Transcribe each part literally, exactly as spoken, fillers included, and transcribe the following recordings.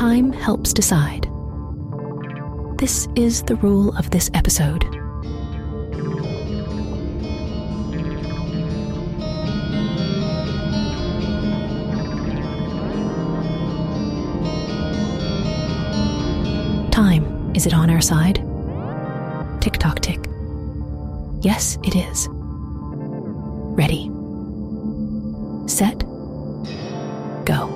time helps decide. This is the rule of this episode. Time, is it on our side? Tick-tock tick. Yes, it is. Ready. Set. Go.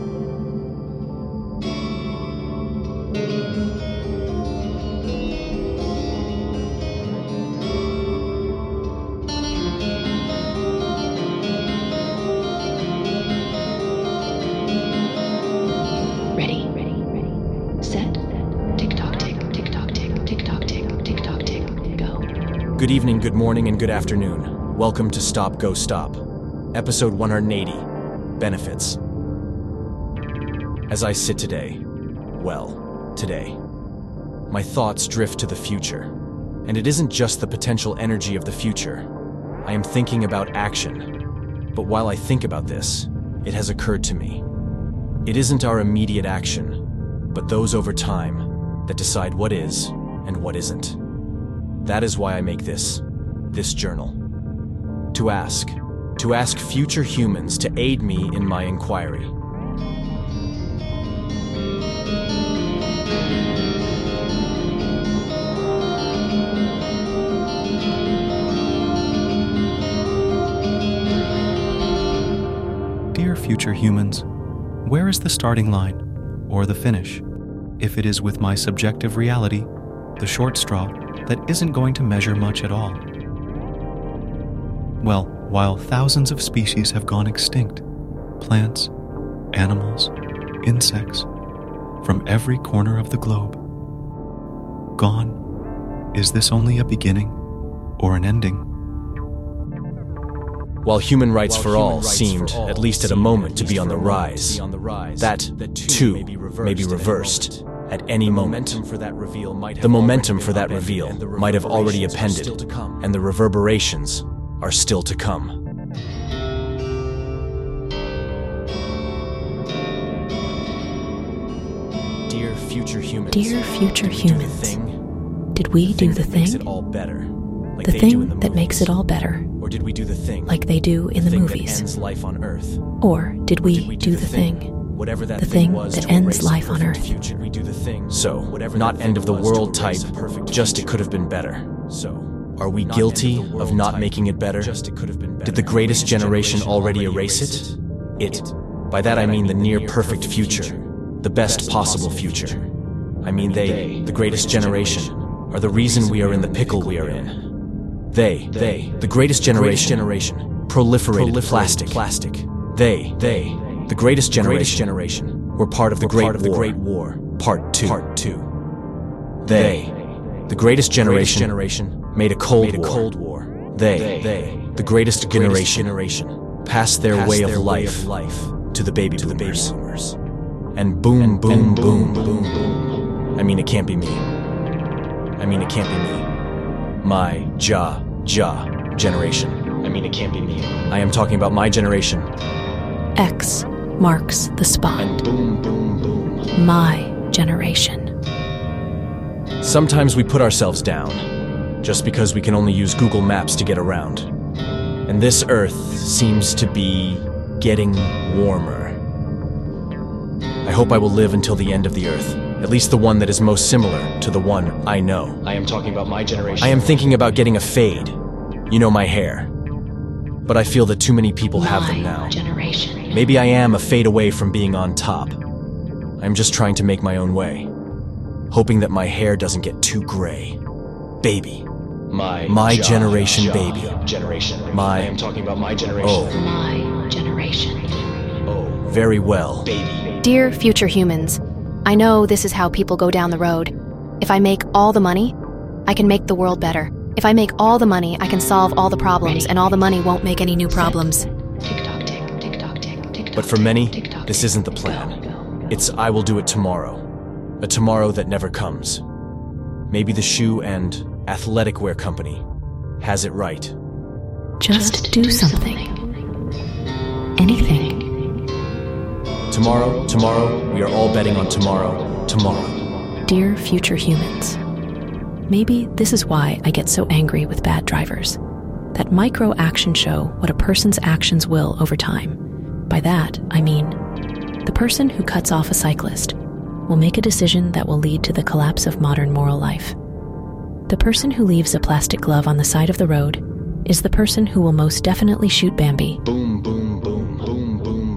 Ready. Ready. Ready. Set. Tick-tock tick. Tick-tock tick. Tick-tock tick. Tick-tock tick. Go. Good evening, good morning, and good afternoon. Welcome to Stop, Go, Stop. Episode one hundred eighty. Benefits. As I sit today, well, today, my thoughts drift to the future. And it isn't just the potential energy of the future. I am thinking about action. But while I think about this, it has occurred to me. It isn't our immediate action, but those over time that decide what is and what isn't. That is why I make this, this journal. To ask, to ask future humans to aid me in my inquiry. Dear future humans, where is the starting line, or the finish, if it is with my subjective reality, the short straw that isn't going to measure much at all? Well, while thousands of species have gone extinct, plants, animals, insects, from every corner of the globe, gone, is this only a beginning or an ending? While human rights for all seemed, at least at a moment, to be on the rise, that, too, may be reversed at any moment. The momentum for that reveal might have already appended, and the reverberations are still to come. Dear future humans, Dear future humans, did we do the thing? The thing that makes it all better? Or did we do the thing Like they do in the thing movies? that ends life on Earth? Or did we, Did we do the thing? Whatever that The thing thing was that to ends erase life a on perfect Earth. future. We do the thing. So, not end of the world type, just it could have been better. So, are we guilty of not making it better? Just it could have been better. Did the greatest generation already erase it? It. By that I mean the near perfect future, the best possible future. I mean they, the greatest generation, are the reason we are in the pickle we are in. They, they, the greatest generation, generation proliferated, proliferated plastic. plastic. They, they, the greatest generation, greatest generation were part of the, Great, part of the Great War. Part two. Part two. They, the greatest generation, generation made a Cold made a War. Cold War. They, they, they, the greatest, the greatest generation, generation passed their, passed way, of, their life way of life to the baby to boomers. The baby boomers. And boom, and, boom, and boom, boom, boom, boom. I mean, it can't be me. I mean, it can't be me. My ja, ja generation. I mean, it can't be me. I am talking about my generation. X marks the spot. And boom, boom, boom. My generation. Sometimes we put ourselves down, just because we can only use Google Maps to get around. And this Earth seems to be getting warmer. I hope I will live until the end of the Earth. At least the one that is most similar to the one I know. I am talking about my generation. I am thinking about getting a fade. You know, my hair. But I feel that too many people my have them now. Generation. Maybe I am a fade away from being on top. I'm just trying to make my own way, hoping that my hair doesn't get too gray. Baby. My, my ja, generation ja, baby. Generation. My, I am talking about my generation. Oh. My generation. Oh, very well. Baby. Dear future humans, I know this is how people go down the road. If I make all the money, I can make the world better. If I make all the money, I can solve all the problems, and all the money won't make any new problems. But for many, this isn't the plan. It's I will do it tomorrow. A tomorrow that never comes. Maybe the shoe and athletic wear company has it right. Just do something. Anything. Tomorrow, tomorrow, we are all betting on tomorrow, tomorrow. Dear future humans, maybe this is why I get so angry with bad drivers. That micro actions show what a person's actions will over time. By that, I mean, the person who cuts off a cyclist will make a decision that will lead to the collapse of modern moral life. The person who leaves a plastic glove on the side of the road is the person who will most definitely shoot Bambi. Boom, boom, boom, boom, boom,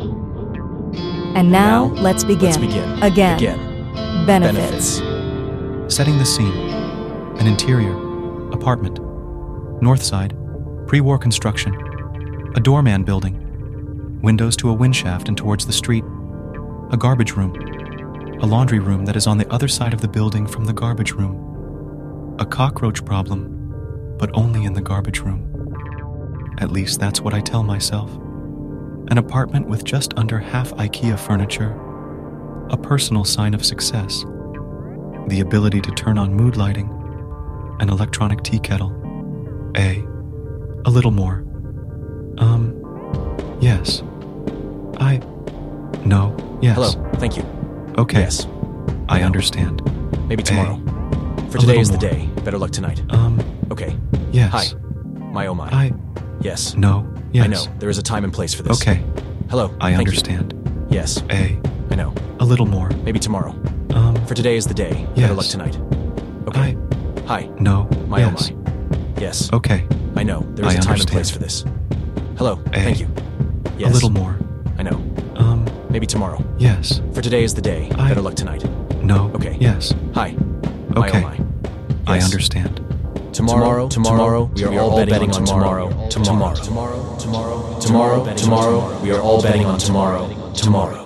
boom. And now, Now, let's begin. Let's begin. Again. Again. Benefits. Setting the scene. An interior. Apartment. North side. Pre-war construction. A doorman building. Windows to a wind shaft and towards the street. A garbage room. A laundry room that is on the other side of the building from the garbage room. A cockroach problem, but only in the garbage room. At least that's what I tell myself. An apartment with just under half IKEA furniture. A personal sign of success. The ability to turn on mood lighting. An electronic tea kettle. A. A little more. Um, yes. I. No, yes. Hello, thank you. Okay. Yes. I No. understand. Maybe tomorrow. For A today little is the more. day. Better luck tonight. Um, Okay. yes. Hi. My oh my. I. Yes. No, yes. I know. There is a time and place for this. Okay, Hello. I thank you. understand. Yes. A. I know. A little more. Maybe tomorrow. Um, For today is the day. Yes. Better luck tonight. Okay. I. Hi. No, My yes. oh my. Yes. Okay, I know. There is I a time and understand. place for this. Hello. A. Thank you. Yes. a little more. I know. Um, Maybe tomorrow. yes. For today is the day. I- Better luck tonight. No. Okay. Yes. Hi. My Okay. oh my. I Yes. understand. Tomorrow, tomorrow, we are all betting on tomorrow. Tomorrow. Tomorrow. Tomorrow. Tomorrow. Tomorrow, we are all betting on tomorrow. Tomorrow.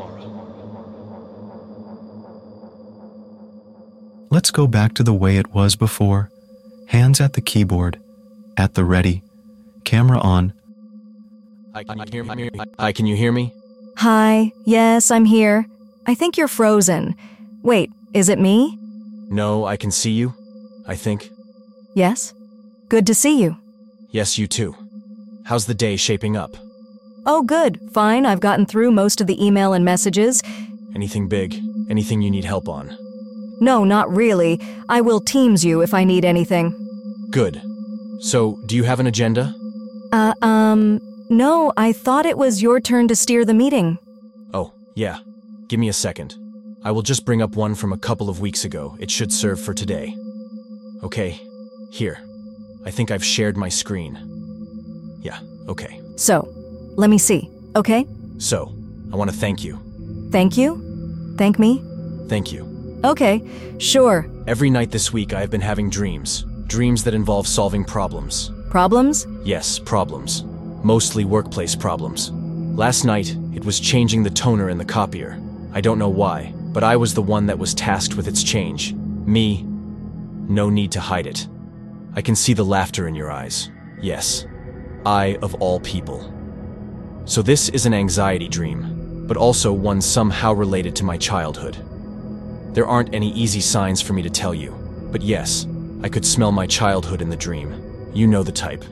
Let's go back to the way it was before. Hands at the keyboard. At the ready. Camera on. Hi, can you hear me? Hi, can you hear me? Hi. Yes, I'm here. I think you're frozen. Wait, is it me? No, I can see you. I think. Yes? Good to see you. Yes, you too. How's the day shaping up? Oh, good. Fine. I've gotten through most of the email and messages. Anything big? Anything you need help on? No, not really. I will Teams you if I need anything. Good. So, do you have an agenda? Uh, um, no, I thought it was your turn to steer the meeting. Oh, yeah. Give me a second. I will just bring up one from a couple of weeks ago. It should serve for today. Okay. Here. I think I've shared my screen. Yeah, okay. So, let me see, okay? So, I want to thank you. Thank you? Thank me? Thank you. Okay, sure. Every night this week I have been having dreams. Dreams that involve solving problems. Problems? Yes, problems. Mostly workplace problems. Last night, it was changing the toner in the copier. I don't know why, but I was the one that was tasked with its change. Me. No need to hide it. I can see the laughter in your eyes. Yes. I of all people. So this is an anxiety dream, but also one somehow related to my childhood. There aren't any easy signs for me to tell you, but yes, I could smell my childhood in the dream. You know the type.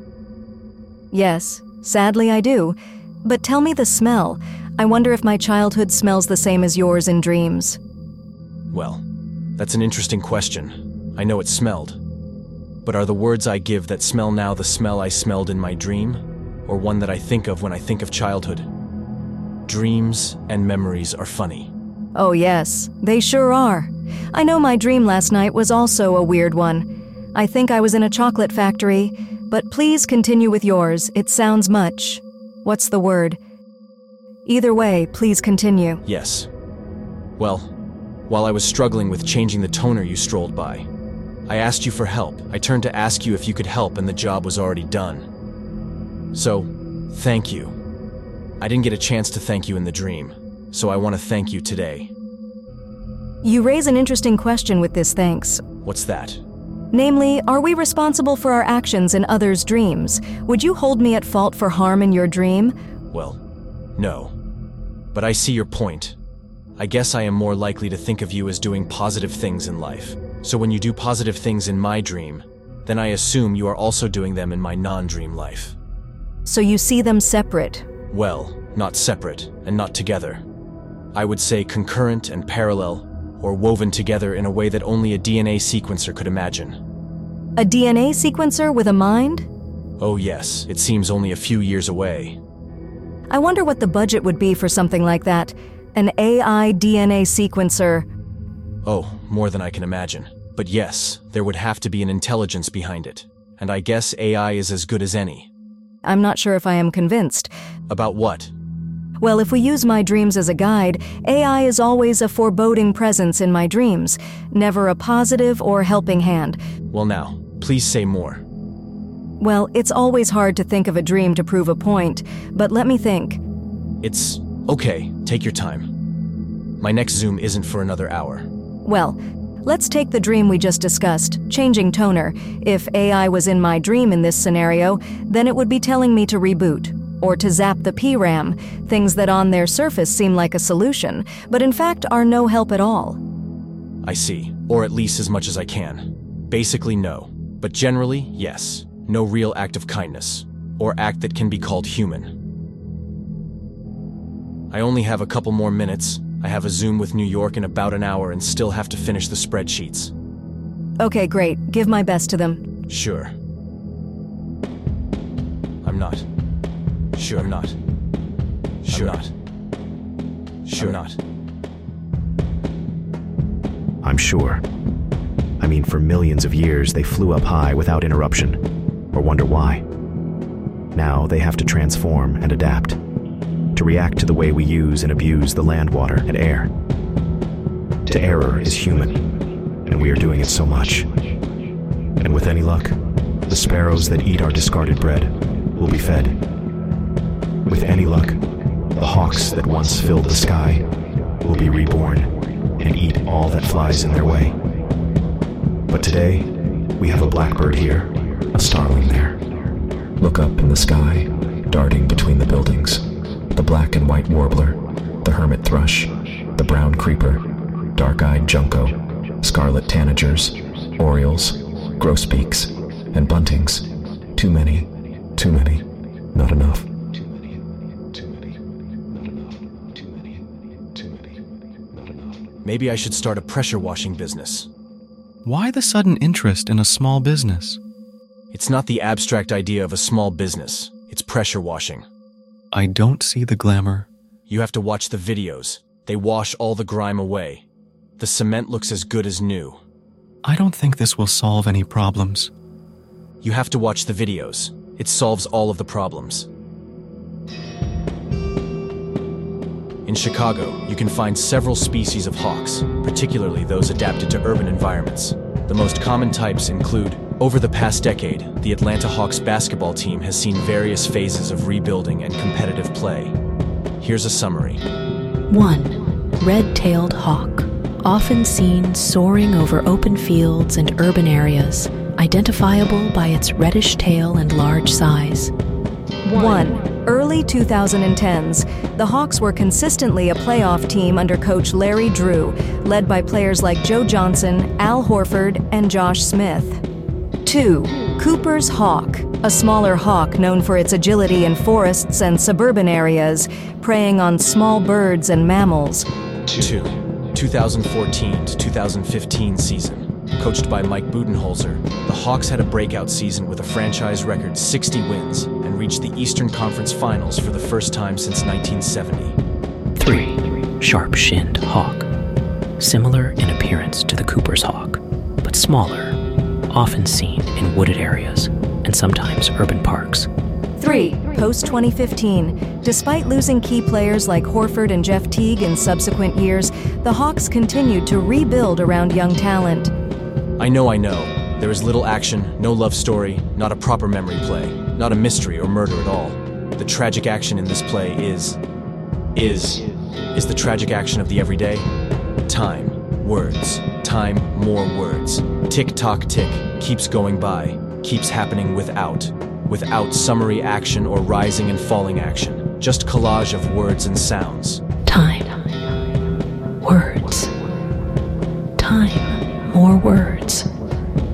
Yes, sadly I do. But tell me the smell. I wonder if my childhood smells the same as yours in dreams. Well, that's an interesting question. I know it smelled. But are the words I give that smell now the smell I smelled in my dream, or one that I think of when I think of childhood? Dreams and memories are funny. Oh yes, they sure are. I know my dream last night was also a weird one. I think I was in a chocolate factory, but please continue with yours. It sounds much. What's the word? Either way, please continue. Yes. Well, while I was struggling with changing the toner, you strolled by. I asked you for help. I turned to ask you if you could help, and the job was already done. So, thank you. I didn't get a chance to thank you in the dream, so I want to thank you today. You raise an interesting question with this thanks. What's that? Namely, are we responsible for our actions in others' dreams? Would you hold me at fault for harm in your dream? Well, no. But I see your point. I guess I am more likely to think of you as doing positive things in life. So when you do positive things in my dream, then I assume you are also doing them in my non-dream life. So you see them separate. Well, not separate, and not together. I would say concurrent and parallel, or woven together in a way that only a D N A sequencer could imagine. A D N A sequencer with a mind? Oh yes, it seems only a few years away. I wonder what the budget would be for something like that. An A I D N A sequencer. Oh, more than I can imagine. But yes, there would have to be an intelligence behind it. And I guess A I is as good as any. I'm not sure if I am convinced. About what? Well, if we use my dreams as a guide, A I is always a foreboding presence in my dreams, never a positive or helping hand. Well now, please say more. Well, it's always hard to think of a dream to prove a point, but let me think. It's okay, take your time. My next Zoom isn't for another hour. Well, let's take the dream we just discussed, changing toner. If A I was in my dream in this scenario, then it would be telling me to reboot, or to zap the P RAM, things that on their surface seem like a solution, but in fact are no help at all. I see, or at least as much as I can. Basically no, but generally yes. No real act of kindness, or act that can be called human. I only have a couple more minutes. I have a Zoom with New York in about an hour and still have to finish the spreadsheets. Okay, great. Give my best to them. Sure. I'm not. Sure, I'm not. Sure. I'm not. Sure, I'm not. I'm sure. I mean, for millions of years, they flew up high without interruption, or wonder why. Now they have to transform and adapt, to react to the way we use and abuse the land, water, and air. To error is human, and we are doing it so much. And with any luck, the sparrows that eat our discarded bread will be fed. With any luck, the hawks that once filled the sky will be reborn and eat all that flies in their way. But today, we have a blackbird here, a starling there. Look up in the sky, darting between the buildings. The black and white warbler, the hermit thrush, the brown creeper, dark-eyed junco, scarlet tanagers, orioles, grosbeaks, and buntings. Too many, too many, not enough. Maybe I should start a pressure washing business. Why the sudden interest in a small business? It's not the abstract idea of a small business. It's pressure washing. I don't see the glamour. You have to watch the videos. They wash all the grime away. The cement looks as good as new. I don't think this will solve any problems. You have to watch the videos. It solves all of the problems. In Chicago, you can find several species of hawks, particularly those adapted to urban environments. The most common types include, over the past decade, the Atlanta Hawks basketball team has seen various phases of rebuilding and competitive play. Here's a summary. one. Red-tailed hawk, often seen soaring over open fields and urban areas, identifiable by its reddish tail and large size. One. Early twenty tens, the Hawks were consistently a playoff team under coach Larry Drew, led by players like Joe Johnson, Al Horford, and Josh Smith. Two. Cooper's hawk, a smaller hawk known for its agility in forests and suburban areas, preying on small birds and mammals. Two. twenty fourteen to twenty fifteen season. Coached by Mike Budenholzer, the Hawks had a breakout season with a franchise record sixty wins and reached the Eastern Conference Finals for the first time since nineteen seventy. three. Sharp-shinned hawk. Similar in appearance to the Cooper's hawk, but smaller, often seen in wooded areas and sometimes urban parks. Three. Post twenty fifteen, despite losing key players like Horford and Jeff Teague in subsequent years, the Hawks continued to rebuild around young talent. I know, I know. There is little action, no love story, not a proper memory play, not a mystery or murder at all. The tragic action in this play is... is... is the tragic action of the everyday. Time, words, time, more words. Tick-tock tick, keeps going by, keeps happening without, without summary action or rising and falling action. Just collage of words and sounds. Time. Words. Time. More words.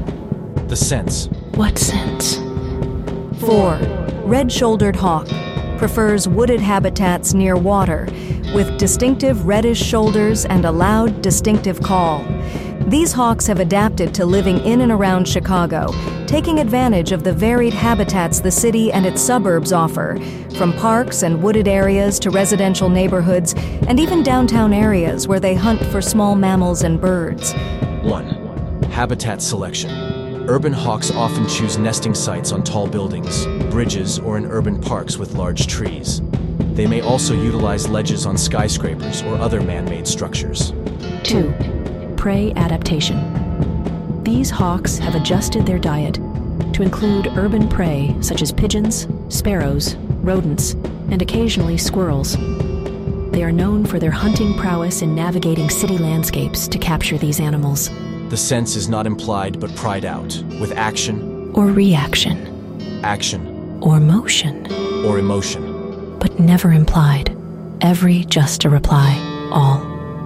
The sense. What sense? Four. Red-shouldered hawk. prefers wooded habitats near water, with distinctive reddish shoulders and a loud, distinctive call. These hawks have adapted to living in and around Chicago, taking advantage of the varied habitats the city and its suburbs offer, from parks and wooded areas to residential neighborhoods, and even downtown areas where they hunt for small mammals and birds. one. Habitat selection. Urban hawks often choose nesting sites on tall buildings, bridges, or in urban parks with large trees. They may also utilize ledges on skyscrapers or other man-made structures. two. Prey adaptation. These hawks have adjusted their diet to include urban prey such as pigeons, sparrows, rodents, and occasionally squirrels. They are known for their hunting prowess in navigating city landscapes to capture these animals. The sense is not implied but pried out, with action, Or reaction, action, or motion, or emotion. but never implied. Every just a reply, all.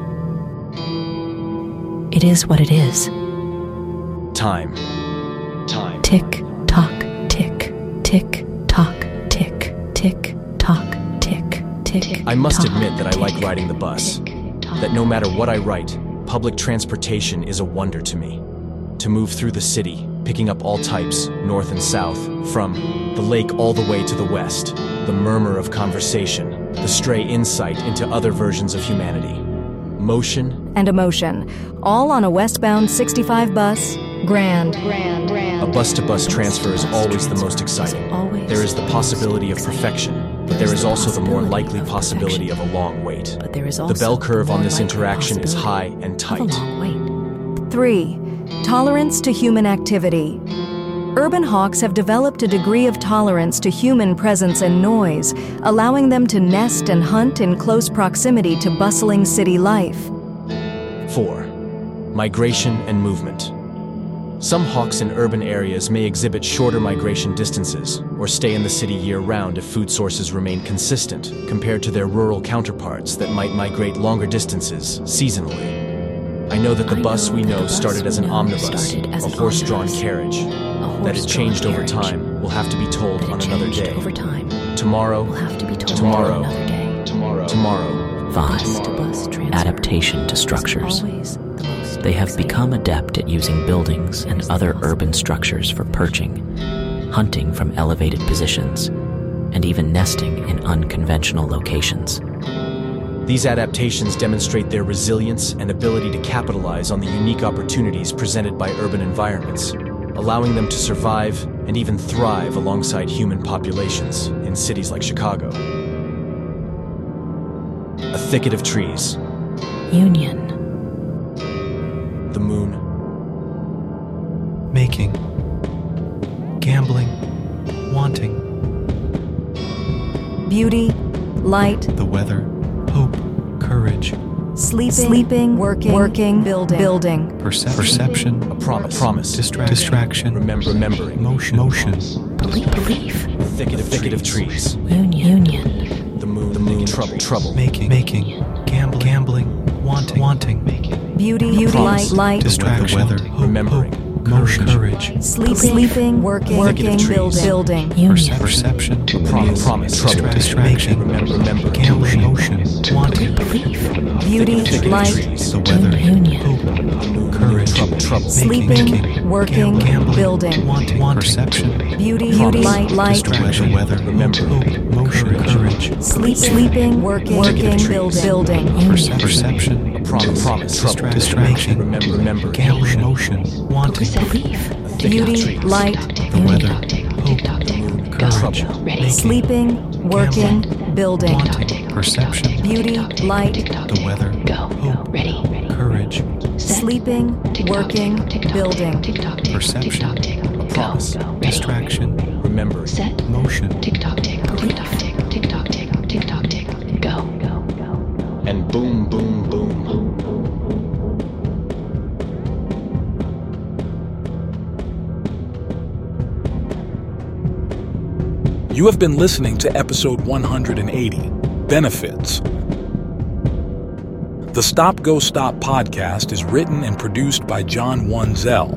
It is what it is. Time. Time. Tick, tock, tick, tick, tock, tick, tick, tock, tick, tick. I must tock, admit that I like tick, riding the bus. tick, tock. That no matter what I write, public transportation is a wonder to me. To move through the city, picking up all types, north and south, from the lake all the way to the west, the murmur of conversation, the stray insight into other versions of humanity. Motion And emotion, all on a westbound sixty-five bus. Grand. A bus-to-bus transfer is always the most exciting. Always There is the possibility of perfection, but there is also the more likely possibility of a long wait. But there is The also bell curve the on more this likely interaction is high possibility and of a tight. long wait. Three. Tolerance to human activity. Urban hawks have developed a degree of tolerance to human presence and noise, allowing them to nest and hunt in close proximity to bustling city life. four. Migration and movement. Some hawks in urban areas may exhibit shorter migration distances or stay in the city year-round if food sources remain consistent compared to their rural counterparts that might migrate longer distances seasonally. I know that the I bus know we that know the bus started as we an know omnibus, started as a an horse-drawn omnibus, carriage. a That it horse-drawn changed over carriage. time will have to be told That on it another changed day. over time Tomorrow, will have to be told tomorrow, on another day. tomorrow, tomorrow. five. Bus-to-bus transfer Adaptation to is structures. always the most They have exciting. become adept at using buildings and other urban structures for perching, hunting from elevated positions, and even nesting in unconventional locations. These adaptations demonstrate their resilience and ability to capitalize on the unique opportunities presented by urban environments, allowing them to survive and even thrive alongside human populations in cities like Chicago. A thicket of trees, Union. the moon, Making. Gambling. Wanting. Beauty, light, The weather. Hope. Courage. sleeping, sleeping, working, working, building, building, Percep- perception. a promise, promise, Distra- distraction. remember, remembering, Motion. Motion. Belief. Belief. thicket of thicket of trees, Union. Union. the moon, the moon, trouble, trouble, Making. Making. Gambling. Gambling. Wanting. Wanting. beauty, beauty, Promise. light, light, Distraction. The weather. Hope. remembering, Hope. Motion. Courage. sleeping, sleeping, working, Thicket of working, trees. building, building, Union. Perception. promise, promise, trouble, Distra- distraction. remember, remember, Gambling. Motion. Wanting. Belief. beauty, thicket of light, trees, The weather. Union. Hope. Courage. trouble, trouble, Making. sleeping, Making. working, Gambling. building, Wanting. Perception. beauty, Promise. beauty, light, light, Distraction. Weather. Remember. Hope. Motion. Courage. sleep, sleeping, working, working, trees. building, building, Perce- perception. promise, promise, trouble, Distra- distraction. remember, remember, Gambling. Motion. Wanting. Belief. thicket of beauty, trees, light, The weather. Hope. Courage. Making. sleeping, working, building, Wanting. Perception. beauty, light, The weather. Hope. Courage. sleeping, working, building, Perception. promise, Distraction. remember, Motion. and boom, boom, boom. You have been listening to episode one hundred eighty, Benefits. The Stop Go Stop podcast is written and produced by John Wanzel.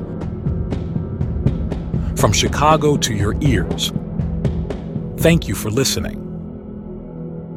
From Chicago to your ears. Thank you for listening.